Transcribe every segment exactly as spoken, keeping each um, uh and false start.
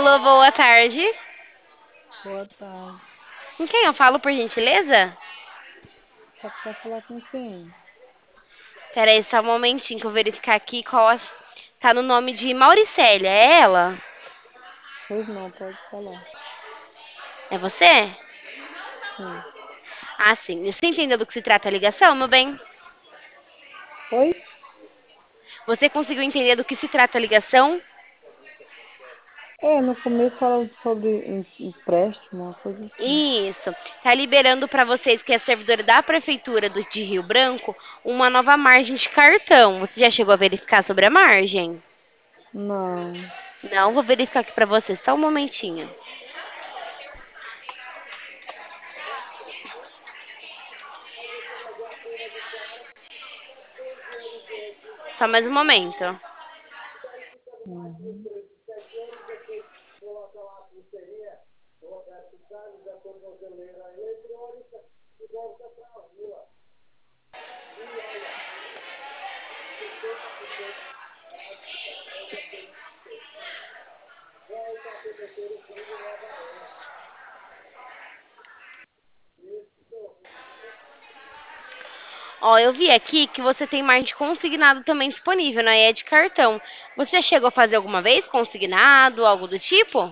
Alô, boa tarde. Boa tarde. Com quem eu falo, por gentileza? Só quer falar com quem? Pera aí, só um momentinho que eu vou verificar aqui qual as... Tá no nome de Mauricélia, é ela? Pois não, pode falar. É você? Sim. Ah, sim. Você entendeu do que se trata a ligação, meu bem? Oi? Você conseguiu entender do que se trata a ligação? É, no começo falou sobre em- empréstimo, uma coisa assim. Isso. Tá liberando para vocês que é servidora da prefeitura do, de Rio Branco uma nova margem de cartão. Você já chegou a verificar sobre a margem? Não. Não, vou verificar aqui para você, só um momentinho. Só mais um momento. Uhum. Ó, eu vi aqui que você tem margem de consignado também disponível, né? E é de cartão. Você já chegou a fazer alguma vez consignado, algo do tipo?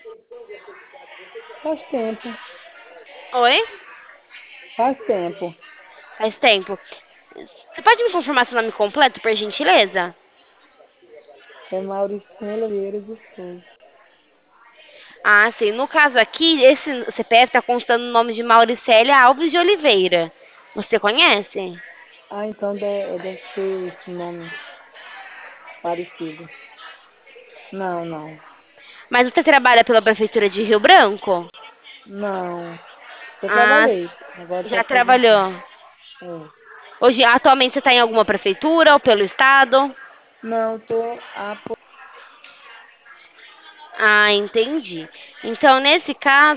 Faz tempo. Oi? Faz tempo. Faz tempo. Você pode me confirmar seu nome completo, por gentileza? É Mauricélia Vieira de Souza. Ah, sim. No caso aqui, esse C P F está constando o nome de Mauricélia Alves de Oliveira. Você conhece? Ah, então de- deve ser esse nome parecido. Não, não. Mas você trabalha pela Prefeitura de Rio Branco? Não. Eu Ah, trabalhei. Agora estou já aposentado. trabalhou. É. Hoje, atualmente, você está em alguma prefeitura ou pelo estado? Não, estou Ah, entendi. Então, nesse caso,